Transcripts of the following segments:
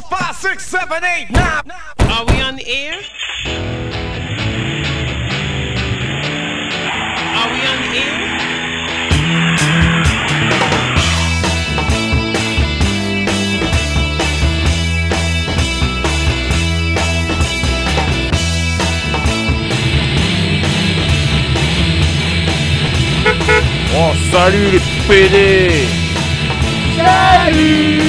5, 6, 7, 8, 9. Are we on the air? Are we on the air? Oh, salut les PD! Salut!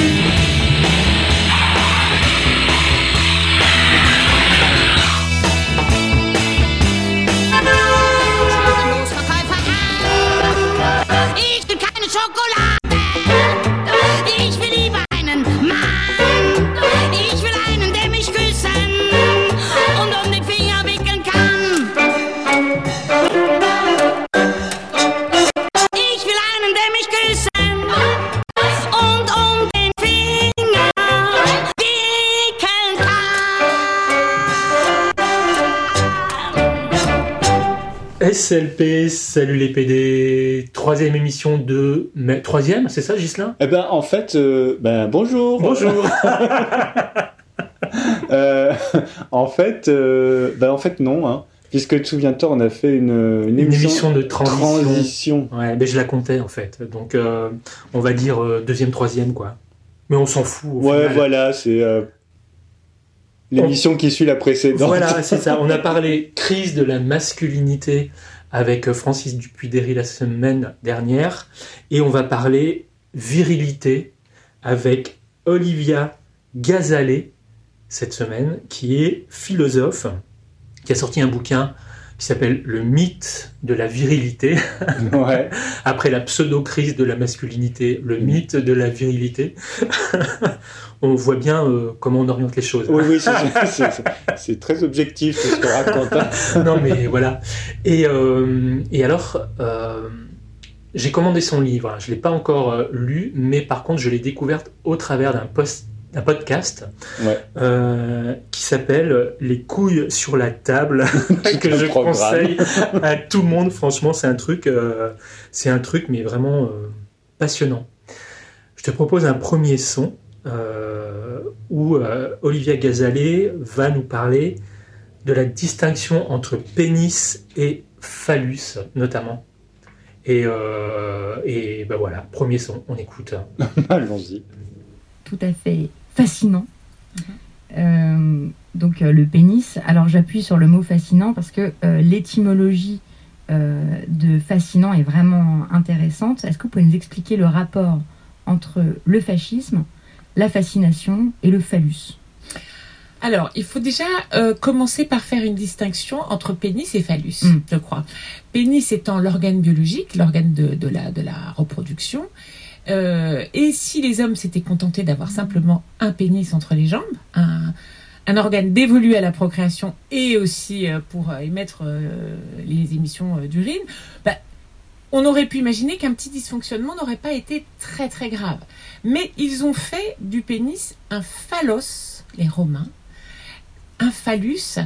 Ich will keine Schokolade. Ich will lieber einen Mann. Ich will einen, der mich küssen und um den Finger wickeln kann. Ich will einen, der mich küssen und um den Finger wickeln kann. SLP, salut les PD, troisième émission de... Troisième, c'est ça Ghislain ? Eh ben en fait, bonjour. Bonjour. En fait non, hein, puisque souviens-toi, on a fait une émission de transition. transition. Ouais, mais je la comptais en fait, donc on va dire deuxième, troisième quoi. Mais on s'en fout au Ouais, final. voilà, c'est l'émission qui suit la précédente. Voilà, c'est ça. On a parlé crise de la masculinité avec Francis Dupuy-Derry la semaine dernière. Et on va parler virilité avec Olivia Gazalet cette semaine, qui est philosophe, qui a sorti un bouquin qui s'appelle « Le mythe de la virilité ». Ouais. Après la pseudo-crise de la masculinité, le mythe de la virilité. On voit bien comment on oriente les choses. Oui, c'est très objectif ce que raconte. Hein. Non, mais voilà. Et alors, j'ai commandé son livre. Je ne l'ai pas encore lu, mais par contre, je l'ai découverte au travers d'un podcast qui s'appelle « Les couilles sur la table » que je conseille à tout le monde. Franchement, c'est un truc mais vraiment passionnant. Je te propose un premier son où Olivia Gazalet va nous parler de la distinction entre pénis et phallus, notamment. Et ben voilà, premier son, on écoute. Allons-y. Tout à fait fascinant. Donc le pénis, alors j'appuie sur le mot fascinant parce que l'étymologie de fascinant est vraiment intéressante. Est-ce que vous pouvez nous expliquer le rapport entre le fascisme, la fascination et le phallus ? Alors, il faut déjà commencer par faire une distinction entre pénis et phallus, je crois. Pénis étant l'organe biologique, l'organe de la reproduction. Et si les hommes s'étaient contentés d'avoir simplement un pénis entre les jambes, un organe dévolu à la procréation et aussi pour émettre les émissions d'urine, on aurait pu imaginer qu'un petit dysfonctionnement n'aurait pas été très très grave. Mais ils ont fait du pénis un phallos, les Romains, un phallus,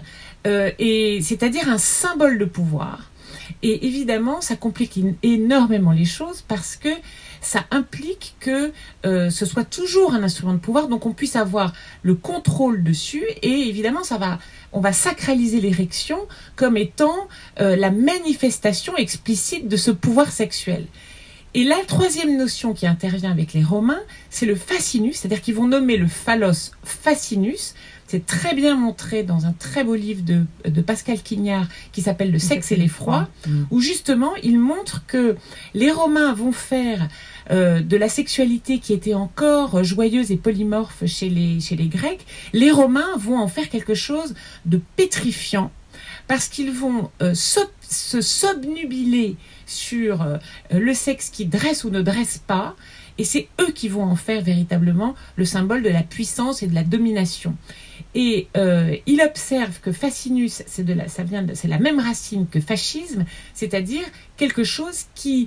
et c'est-à-dire un symbole de pouvoir. Et évidemment, ça complique énormément les choses parce que ça implique que ce soit toujours un instrument de pouvoir, donc on puisse avoir le contrôle dessus, et évidemment on va sacraliser l'érection comme étant la manifestation explicite de ce pouvoir sexuel. Et la troisième notion qui intervient avec les Romains, c'est le fascinus, c'est-à-dire qu'ils vont nommer le phallos fascinus. C'est très bien montré dans un très beau livre de Pascal Quignard qui s'appelle « Le sexe et l'effroi », où justement il montre que les Romains vont faire de la sexualité qui était encore joyeuse et polymorphe chez les Grecs, les Romains vont en faire quelque chose de pétrifiant, parce qu'ils vont se s'obnubiler sur le sexe qui dresse ou ne dresse pas, et c'est eux qui vont en faire véritablement le symbole de la puissance et de la domination. Et il observe que fascinus, c'est la même racine que fascisme, c'est-à-dire quelque chose qui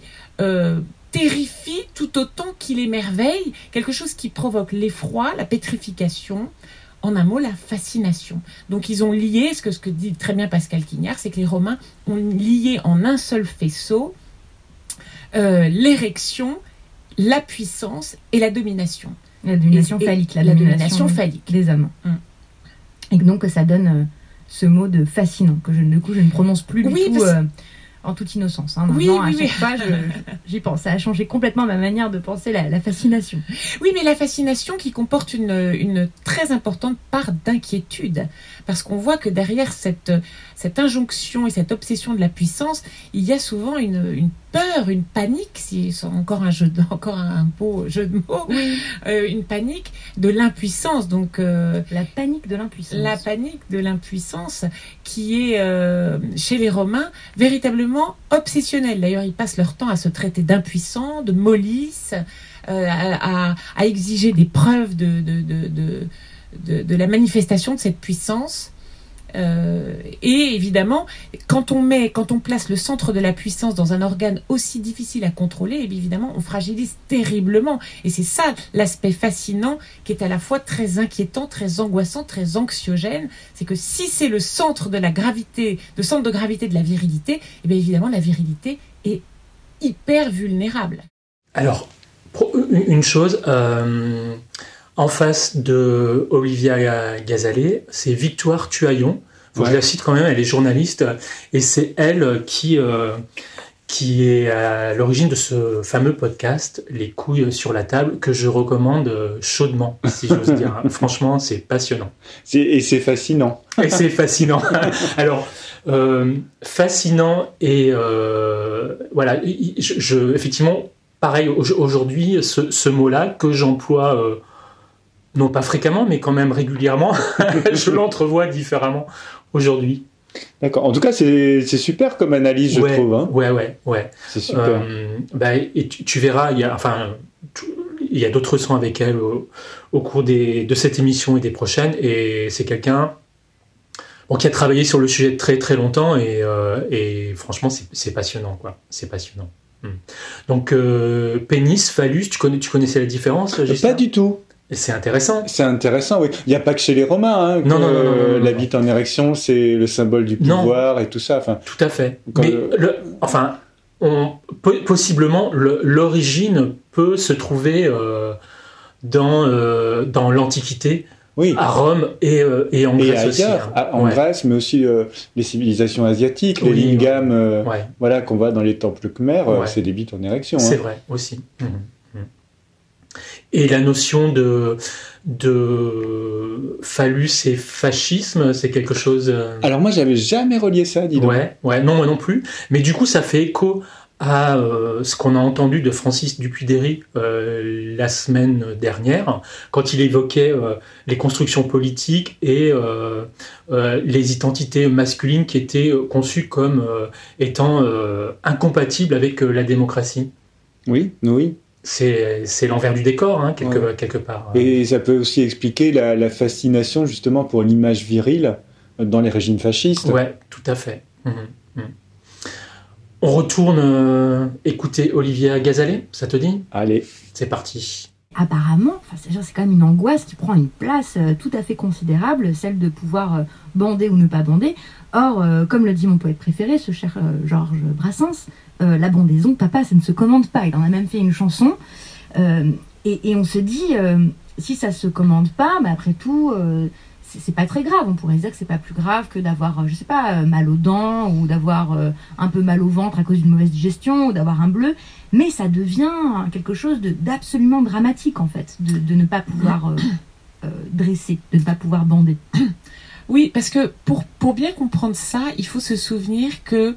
terrifie tout autant qu'il émerveille, quelque chose qui provoque l'effroi, la pétrification, en un mot, la fascination. Donc ils ont lié, ce que dit très bien Pascal Quignard, c'est que les Romains ont lié en un seul faisceau l'érection, la puissance et la domination. La domination phallique, la domination phallique des hommes. Et donc ça donne ce mot de fascinant que je ne prononce plus du tout en toute innocence. Maintenant, à chaque fois, j'y pense. Ça a changé complètement ma manière de penser la fascination. Oui, mais la fascination qui comporte une très importante part d'inquiétude. Parce qu'on voit que derrière cette injonction et cette obsession de la puissance, il y a souvent une peur, une panique, si c'est encore un beau jeu de mots, une panique de l'impuissance. Donc la panique de l'impuissance. La panique de l'impuissance qui est chez les Romains véritablement obsessionnelle. D'ailleurs, ils passent leur temps à se traiter d'impuissants, de mollisses, à exiger des preuves de la manifestation de cette puissance. Et évidemment, quand on place le centre de la puissance dans un organe aussi difficile à contrôler, et bien évidemment, on fragilise terriblement. Et c'est ça l'aspect fascinant qui est à la fois très inquiétant, très angoissant, très anxiogène. C'est que si c'est le centre de gravité de la virilité, et bien évidemment, la virilité est hyper vulnérable. Alors, une chose, en face de Olivia Gazalet, c'est Victoire Tuaillon. Faut que je la cite quand même, elle est journaliste, et c'est elle qui est à l'origine de ce fameux podcast, Les couilles sur la table, que je recommande chaudement, si j'ose dire. Franchement, c'est passionnant. Et c'est fascinant. Et c'est fascinant. Alors, fascinant et voilà, effectivement, pareil, aujourd'hui, ce mot-là que j'emploie... non pas fréquemment, mais quand même régulièrement, je l'entrevois différemment aujourd'hui. D'accord. En tout cas, c'est super comme analyse, je trouve. Hein. Ouais. C'est super. Et tu verras, il y a d'autres sons avec elle au cours de cette émission et des prochaines, et c'est quelqu'un qui a travaillé sur le sujet très très longtemps, et franchement, c'est passionnant, quoi. C'est passionnant. Donc, pénis, phallus, tu connaissais la différence, Gisela ? Pas du tout. Et c'est intéressant. C'est intéressant, oui. Il n'y a pas que chez les Romains que non, la bite en érection, c'est le symbole du pouvoir et tout ça. Enfin, tout à fait. Mais possiblement, l'origine peut se trouver dans l'Antiquité, à Rome et en Grèce aussi. En Grèce, mais aussi les civilisations asiatiques, les lingams qu'on voit dans les temples khmers, c'est des bites en érection. C'est vrai, aussi. Et la notion de phallus et fascisme, c'est quelque chose... Alors moi, j'avais jamais relié ça, dis donc. Non, moi non plus. Mais du coup, ça fait écho à ce qu'on a entendu de Francis Dupuy-Derry la semaine dernière, quand il évoquait les constructions politiques et les identités masculines qui étaient conçues comme étant incompatibles avec la démocratie. Oui. C'est l'envers du décor, quelque part. Et ça peut aussi expliquer la fascination, justement, pour l'image virile dans les régimes fascistes. Ouais, tout à fait. On retourne écouter Olivia Gazalet, ça te dit ? Allez. C'est parti. Apparemment, c'est quand même une angoisse qui prend une place tout à fait considérable, celle de pouvoir bander ou ne pas bander. Or, comme le dit mon poète préféré, ce cher Georges Brassens, la bandaison, papa, ça ne se commande pas. Il en a même fait une chanson. Et on se dit, si ça se commande pas, après tout, c'est pas très grave. On pourrait se dire que c'est pas plus grave que d'avoir, je sais pas, mal aux dents, ou d'avoir un peu mal au ventre à cause d'une mauvaise digestion, ou d'avoir un bleu. Mais ça devient quelque chose d'absolument dramatique, en fait, de ne pas pouvoir dresser, de ne pas pouvoir bander. Oui, parce que pour bien comprendre ça, il faut se souvenir que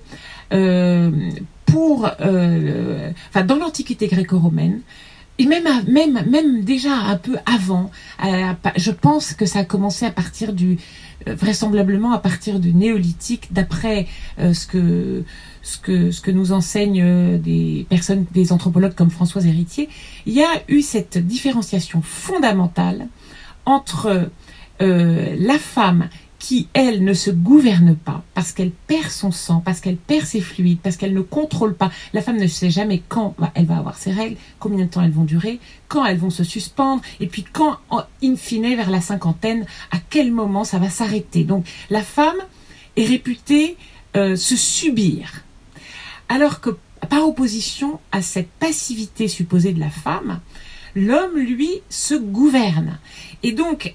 dans l'Antiquité gréco-romaine, et même déjà un peu avant, je pense que ça a commencé à partir vraisemblablement à partir du néolithique, d'après ce que nous enseignent des anthropologues comme Françoise Héritier. Il y a eu cette différenciation fondamentale entre la femme qui, elle, ne se gouverne pas parce qu'elle perd son sang, parce qu'elle perd ses fluides, parce qu'elle ne contrôle pas. La femme ne sait jamais quand elle va avoir ses règles, combien de temps elles vont durer, quand elles vont se suspendre, et puis quand, in fine, vers la cinquantaine, à quel moment ça va s'arrêter. Donc, la femme est réputée se subir. Alors que, par opposition à cette passivité supposée de la femme, L'homme, lui, se gouverne. Et donc,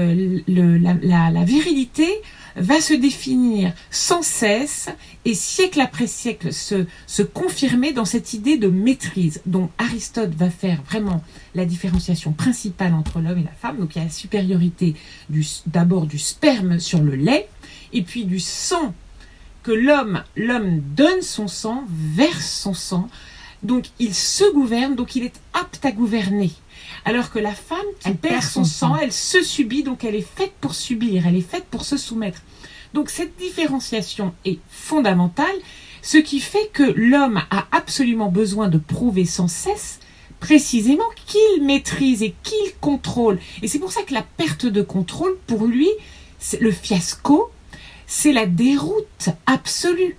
la virilité va se définir sans cesse et siècle après siècle se confirmer dans cette idée de maîtrise dont Aristote va faire vraiment la différenciation principale entre l'homme et la femme. Donc il y a la supériorité d'abord du sperme sur le lait et puis du sang que l'homme donne son sang, verse son sang. Donc il se gouverne, donc il est apte à gouverner. Alors que la femme qui perd son sang, elle se subit, donc elle est faite pour subir, elle est faite pour se soumettre. Donc cette différenciation est fondamentale, ce qui fait que l'homme a absolument besoin de prouver sans cesse précisément qu'il maîtrise et qu'il contrôle. Et c'est pour ça que la perte de contrôle, pour lui, c'est le fiasco, c'est la déroute absolue.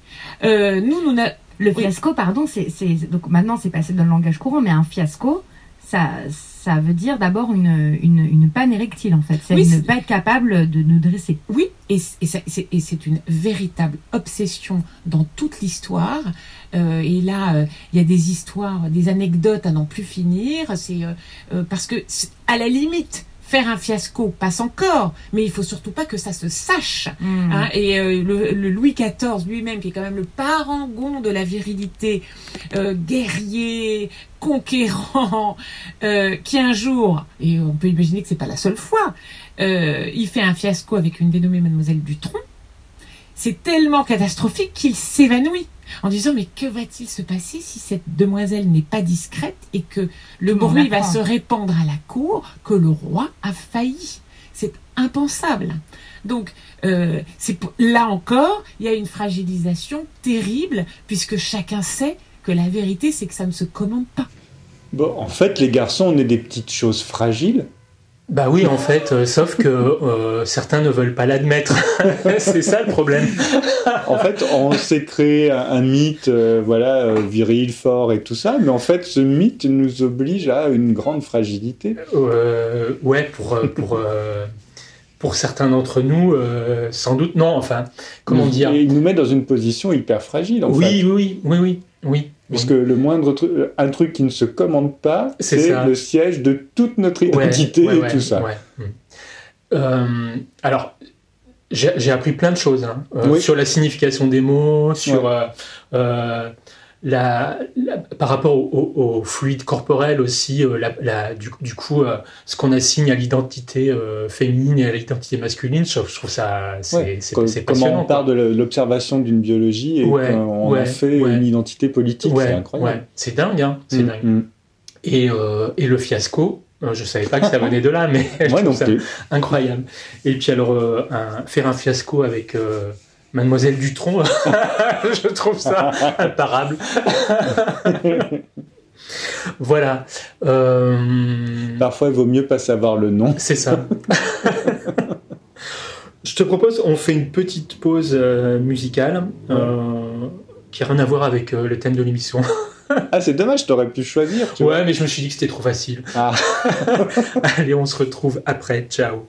Le fiasco, pardon, donc maintenant c'est passé dans le langage courant, mais un fiasco, ça veut dire d'abord une panne érectile, en fait. C'est ne pas être capable de nous dresser. Oui, et c'est une véritable obsession dans toute l'histoire. Et là, il y a des histoires, des anecdotes à n'en plus finir. C'est parce que, à la limite, faire un fiasco passe encore, mais il faut surtout pas que ça se sache. Hein, et le Louis XIV lui-même, qui est quand même le parangon de la virilité, guerrier, conquérant, qui un jour, et on peut imaginer que c'est pas la seule fois, il fait un fiasco avec une dénommée Mademoiselle Dutronc. C'est tellement catastrophique qu'il s'évanouit en disant mais que va-t-il se passer si cette demoiselle n'est pas discrète et que le bruit va se répandre à la cour que le roi a failli. C'est impensable. Donc là encore, il y a une fragilisation terrible puisque chacun sait que la vérité c'est que ça ne se commande pas. Bon, en fait, les garçons, on est des petites choses fragiles. Bah oui, en fait, sauf que certains ne veulent pas l'admettre. C'est ça le problème. En fait, on s'est créé un mythe, viril, fort et tout ça, mais en fait, ce mythe nous oblige à une grande fragilité. Ouais, pour certains d'entre nous, sans doute non. Enfin, comment dire ? Il nous met dans une position hyper fragile. En fait. Oui. Parce que le moindre un truc qui ne se commande pas, c'est le siège de toute notre identité et tout ça. Ouais. Alors, j'ai appris plein de choses sur la signification des mots, sur par rapport au fluide corporel aussi, du coup, ce qu'on assigne à l'identité féminine et à l'identité masculine, je trouve ça c'est passionnant. Comment on part de l'observation d'une biologie et on en fait une identité politique, c'est incroyable. Ouais. C'est dingue, hein, c'est dingue. Et le fiasco, je savais pas que ça venait de là, mais je trouve ça incroyable. Et puis alors, faire un fiasco avec Mademoiselle Dutronc, je trouve ça imparable. Voilà. Parfois, il vaut mieux pas savoir le nom. C'est ça. Je te propose, on fait une petite pause musicale qui n'a rien à voir avec le thème de l'émission. Ah, c'est dommage, t'aurais pu choisir. Ouais, mais je me suis dit que c'était trop facile. Ah. Allez, on se retrouve après. Ciao.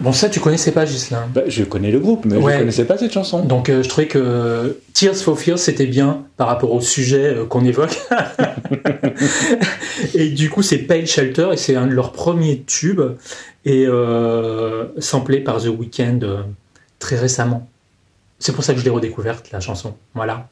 Bon, ça, tu connaissais pas, Ghislain? Je connais le groupe, mais je connaissais pas cette chanson. Donc, je trouvais que Tears for Fears, c'était bien par rapport au sujet qu'on évoque. Et du coup, c'est Pale Shelter, et c'est un de leurs premiers tubes, et samplé par The Weeknd très récemment. C'est pour ça que je l'ai redécouverte, la chanson. Voilà.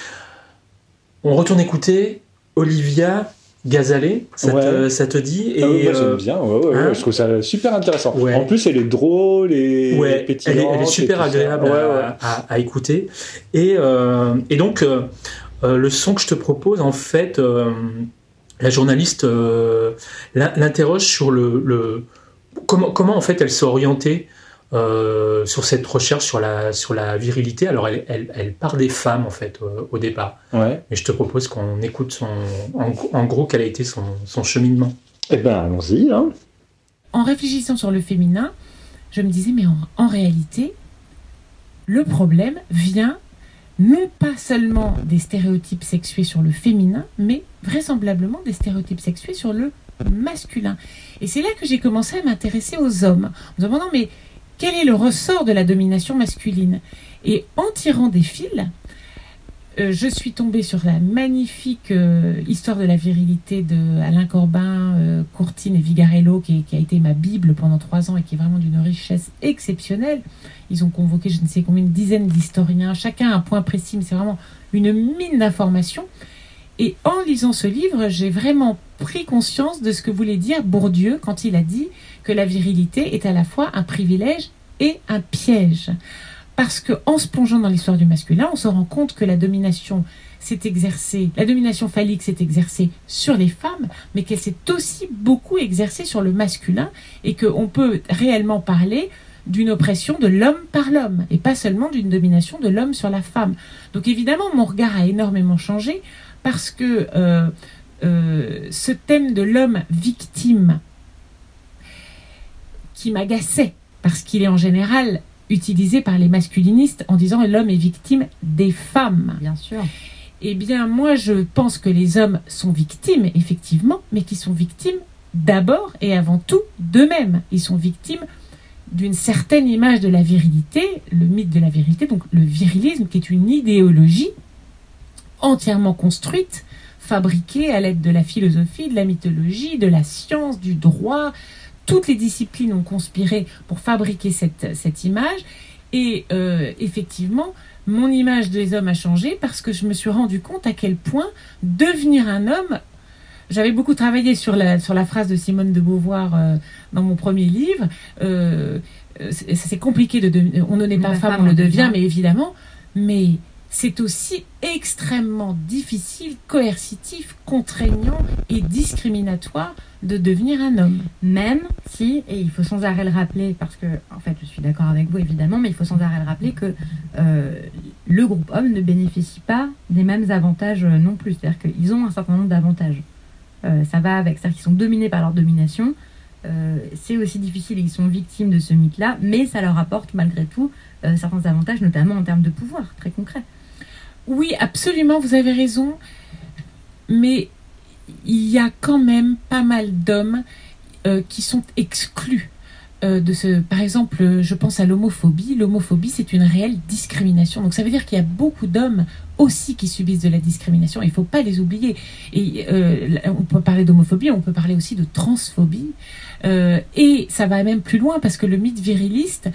On retourne écouter Olivia Gazalé, ça te dit? Et moi j'aime bien, je trouve ça super intéressant. En plus elle est drôle et pétillante. Elle est super agréable à écouter. Et donc le son que je te propose, en fait, la journaliste l'interroge sur comment en fait elle s'est orientée sur cette recherche sur la virilité. Alors elle part des femmes en fait au départ. Mais je te propose qu'on écoute en gros quel a été son cheminement. Eh ben allons-y. Hein. En réfléchissant sur le féminin, je me disais mais en réalité, le problème vient non pas seulement des stéréotypes sexués sur le féminin, mais vraisemblablement des stéréotypes sexués sur le masculin. Et c'est là que j'ai commencé à m'intéresser aux hommes, en me demandant mais quel est le ressort de la domination masculine? Et en tirant des fils, je suis tombée sur la magnifique histoire de la virilité de Alain Corbin, Courtine et Vigarello, qui a été ma Bible pendant 3 ans et qui est vraiment d'une richesse exceptionnelle. Ils ont convoqué je ne sais combien, une dizaine d'historiens, chacun un point précis, mais c'est vraiment une mine d'informations. Et en lisant ce livre, j'ai vraiment pris conscience de ce que voulait dire Bourdieu quand il a dit que la virilité est à la fois un privilège et un piège. Parce qu'en se plongeant dans l'histoire du masculin, on se rend compte que la domination phallique s'est exercée sur les femmes, mais qu'elle s'est aussi beaucoup exercée sur le masculin, et qu'on peut réellement parler d'une oppression de l'homme par l'homme, et pas seulement d'une domination de l'homme sur la femme. Donc évidemment, mon regard a énormément changé, parce que ce thème de l'homme victime, qui m'agaçait, parce qu'il est en général utilisé par les masculinistes en disant l'homme est victime des femmes. Bien sûr. Eh bien, moi, je pense que les hommes sont victimes, effectivement, mais qui sont victimes d'abord et avant tout d'eux-mêmes. Ils sont victimes d'une certaine image de la virilité, le mythe de la virilité, donc le virilisme, qui est une idéologie entièrement construite, fabriquée à l'aide de la philosophie, de la mythologie, de la science, du droit. Toutes les disciplines ont conspiré pour fabriquer cette image. Et effectivement, mon image des hommes a changé parce que je me suis rendu compte à quel point devenir un homme... J'avais beaucoup travaillé sur la phrase de Simone de Beauvoir dans mon premier livre. C'est compliqué de devenir... On ne naît pas femme, on le devient, mais évidemment. Mais c'est aussi extrêmement difficile, coercitif, contraignant et discriminatoire de devenir un homme. Même si, et il faut sans arrêt le rappeler, parce que, en fait, je suis d'accord avec vous évidemment, mais il faut sans arrêt le rappeler que le groupe homme ne bénéficie pas des mêmes avantages non plus. C'est-à-dire qu'ils ont un certain nombre d'avantages. Ça va avec, c'est-à-dire qu'ils sont dominés par leur domination. C'est aussi difficile et ils sont victimes de ce mythe-là, mais ça leur apporte malgré tout certains avantages, notamment en termes de pouvoir très concrets. Oui, absolument, vous avez raison, mais il y a quand même pas mal d'hommes qui sont exclus de ce... Par exemple, je pense à l'homophobie. L'homophobie, c'est une réelle discrimination. Donc ça veut dire qu'il y a beaucoup d'hommes aussi qui subissent de la discrimination. Il ne faut pas les oublier. Et on peut parler d'homophobie, on peut parler aussi de transphobie. Et ça va même plus loin parce que le mythe viriliste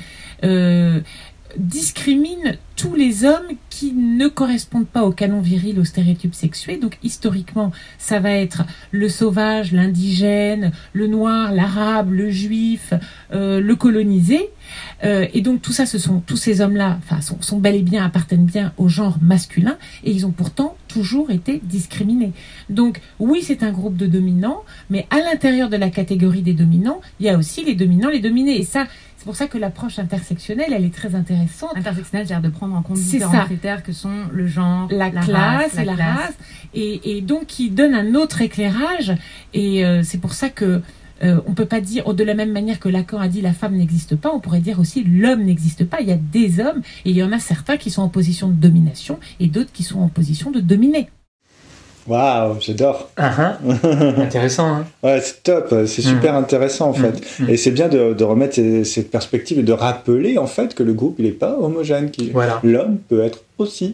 discrimine tous les hommes qui ne correspondent pas au canon viril, aux stéréotypes sexués. Donc historiquement, ça va être le sauvage, l'indigène, le noir, l'arabe, le juif, le colonisé. Et donc tout ça, tous ces hommes-là, sont bel et bien, appartiennent bien au genre masculin, et ils ont pourtant toujours été discriminés. Donc oui, c'est un groupe de dominants, mais à l'intérieur de la catégorie des dominants, il y a aussi les dominants, les dominés. Et ça, c'est pour ça que l'approche intersectionnelle, elle est très intéressante. Intersectionnelle, c'est-à-dire de prendre en compte différents critères que sont le genre, la classe, et la race, et donc qui donne un autre éclairage. Et c'est pour ça que on peut pas dire, de la même manière que Lacan a dit la femme n'existe pas, on pourrait dire aussi l'homme n'existe pas. Il y a des hommes, et il y en a certains qui sont en position de domination, et d'autres qui sont en position de dominer. Waouh, j'adore. Intéressant, hein. Ouais, c'est top, c'est super intéressant en fait. Et c'est bien de remettre cette perspective et de rappeler en fait que le groupe il n'est pas homogène. L'homme peut être aussi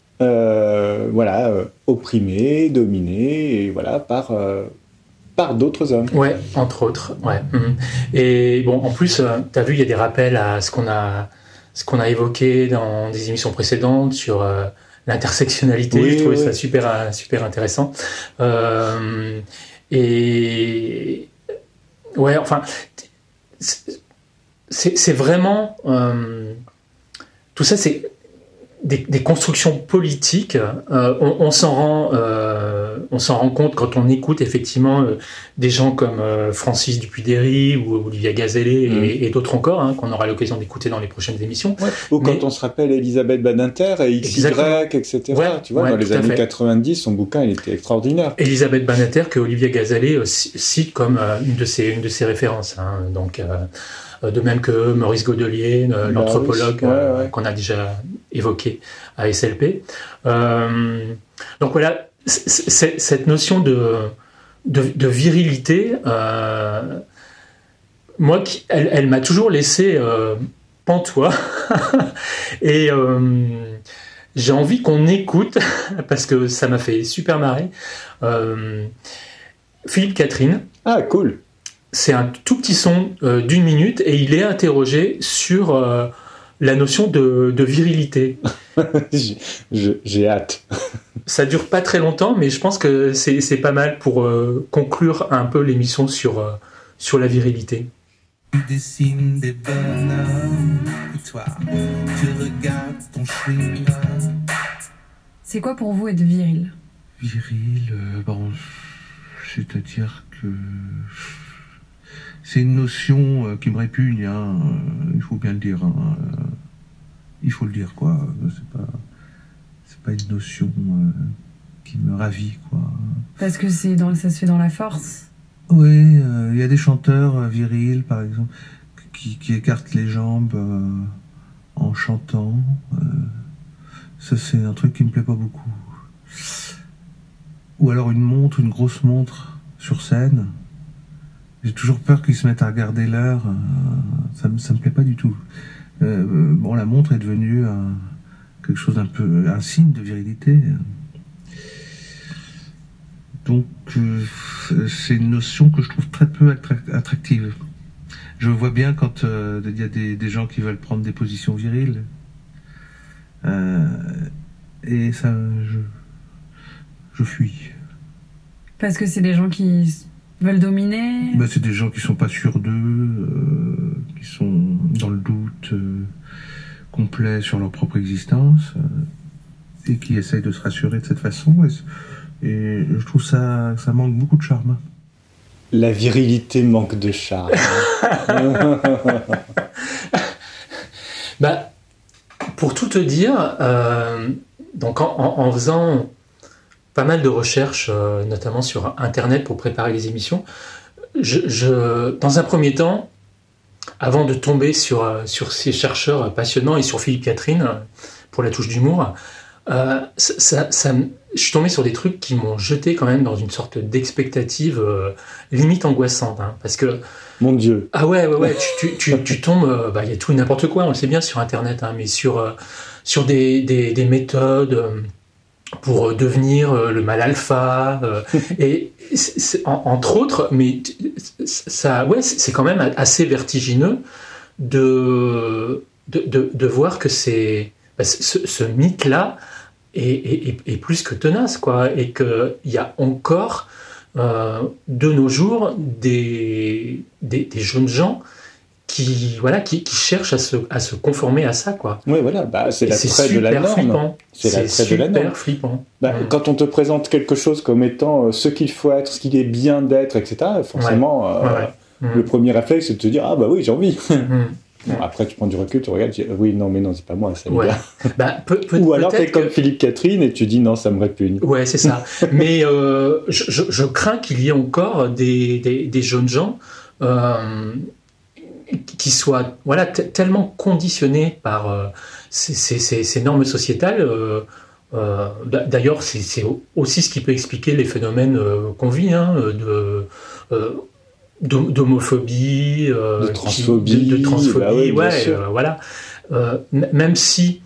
opprimé, dominé, et voilà, par d'autres hommes. Ouais, entre autres. Ouais. Et bon, en plus, tu as vu, il y a des rappels à ce qu'on a évoqué dans des émissions précédentes sur l'intersectionnalité. Oui, je trouvais oui. ça super intéressant. Et ouais, enfin, c'est vraiment tout ça, c'est des constructions politiques. On s'en rend compte quand on écoute effectivement des gens comme Francis Dupuy-Derry ou Olivia Gazelle et d'autres encore, hein, qu'on aura l'occasion d'écouter dans les prochaines émissions. Ouais. Ou quand on se rappelle Elisabeth Badinter et XY, etc. Tu vois, dans les années 90, son bouquin il était extraordinaire. Elisabeth Badinter que Olivia Gazelle cite comme une de ses références. Hein, donc de même que Maurice Godelier, l'anthropologue qu'on a déjà évoqué à SLP. Donc voilà, cette notion de virilité, moi, elle m'a toujours laissé pantois. Et j'ai envie qu'on écoute, parce que ça m'a fait super marrer, Philippe Catherine. Ah, cool. C'est un tout petit son d'1 minute et il est interrogé sur la notion de virilité. J'ai hâte. Ça dure pas très longtemps, mais je pense que c'est pas mal pour conclure un peu l'émission sur la virilité. Tu dessines des bonhommes et toi, tu regardes ton chewing. C'est quoi pour vous être viril ? Viril, c'est-à-dire que c'est une notion qui me répugne, hein, il faut bien le dire. Hein, il faut le dire, quoi. C'est pas une notion qui me ravit, quoi. Parce que ça se fait dans la force. Oui, il y a des chanteurs virils, par exemple, qui écartent les jambes en chantant. Ça, c'est un truc qui me plaît pas beaucoup. Ou alors une grosse montre sur scène. J'ai toujours peur qu'ils se mettent à regarder l'heure. Ça me plaît pas du tout. La montre est devenue quelque chose un signe de virilité. Donc, c'est une notion que je trouve très peu attractive. Je vois bien quand il y a des gens qui veulent prendre des positions viriles. Et ça, je fuis. Parce que c'est des gens qui veulent dominer. C'est des gens qui sont pas sûrs d'eux, qui sont dans le doute complet sur leur propre existence, et qui essayent de se rassurer de cette façon. Et je trouve ça manque beaucoup de charme. La virilité manque de charme. Pour tout te dire, donc en faisant pas mal de recherches, notamment sur Internet pour préparer les émissions, dans un premier temps, avant de tomber sur ces chercheurs passionnants et sur Philippe Catherine pour la touche d'humour, je suis tombé sur des trucs qui m'ont jeté quand même dans une sorte d'expectative limite angoissante, hein, parce que mon Dieu. Ah ouais, tu tombes, il y a tout et n'importe quoi, on le sait bien sur Internet, hein, mais sur des méthodes pour devenir le mâle alpha, et entre autres, mais ça, ouais, c'est quand même assez vertigineux de voir que ce mythe-là est plus que tenace, quoi, et qu'il y a encore de nos jours des jeunes gens qui cherchent à se conformer à ça, quoi. Oui, voilà, c'est l'attrait de la norme. Flippant. C'est l'attrait de la norme. Flippant. Quand on te présente quelque chose comme étant ce qu'il faut être, ce qu'il est bien d'être, etc., forcément, le premier réflexe, c'est de te dire « Ah bah oui, j'ai envie ». Bon, après, tu prends du recul, tu regardes, tu dis « Oui, non, mais non, c'est pas moi, ça m'est bien ». Ou alors, t'es comme Philippe Catherine et tu dis « Non, ça me répugne ». Ouais, c'est ça. Mais je crains qu'il y ait encore des jeunes gens qui soient tellement conditionnés par ces normes sociétales, D'ailleurs, c'est aussi ce qui peut expliquer les phénomènes qu'on vit, hein, d'homophobie, de transphobie, de transphobie, bah oui, voilà. Même si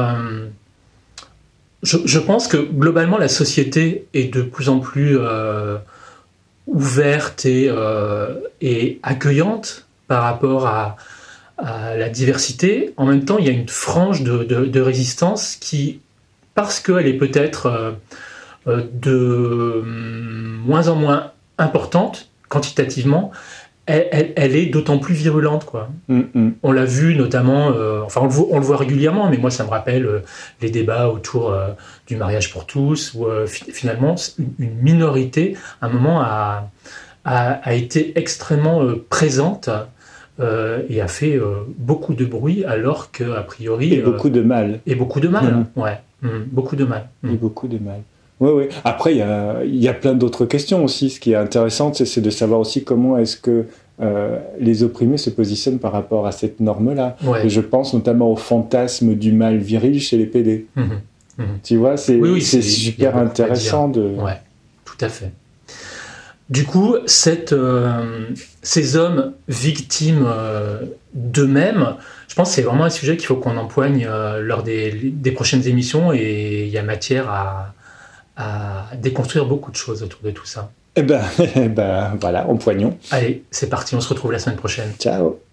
je pense que globalement la société est de plus en plus ouverte et accueillante par rapport à la diversité. En même temps, il y a une frange de résistance qui, parce qu'elle est peut-être de moins en moins importante quantitativement, elle est d'autant plus virulente, quoi. On l'a vu notamment, on le voit régulièrement, mais moi ça me rappelle les débats autour du mariage pour tous, où finalement une minorité à un moment a été extrêmement présente et a fait beaucoup de bruit, alors qu'a priori... Et beaucoup de mal. Et beaucoup de mal, ouais. Beaucoup de mal. Et beaucoup de mal. Oui. Après, il y a plein d'autres questions aussi. Ce qui est intéressant, c'est de savoir aussi comment est-ce que les opprimés se positionnent par rapport à cette norme-là. Ouais. Et je pense notamment au fantasme du mal viril chez les PD. Tu vois, c'est super intéressant de... Ouais, tout à fait. Du coup, ces hommes victimes d'eux-mêmes, je pense que c'est vraiment un sujet qu'il faut qu'on empoigne lors des prochaines émissions, et il y a matière à déconstruire beaucoup de choses autour de tout ça. Eh ben voilà, empoignons. Allez, c'est parti, on se retrouve la semaine prochaine. Ciao.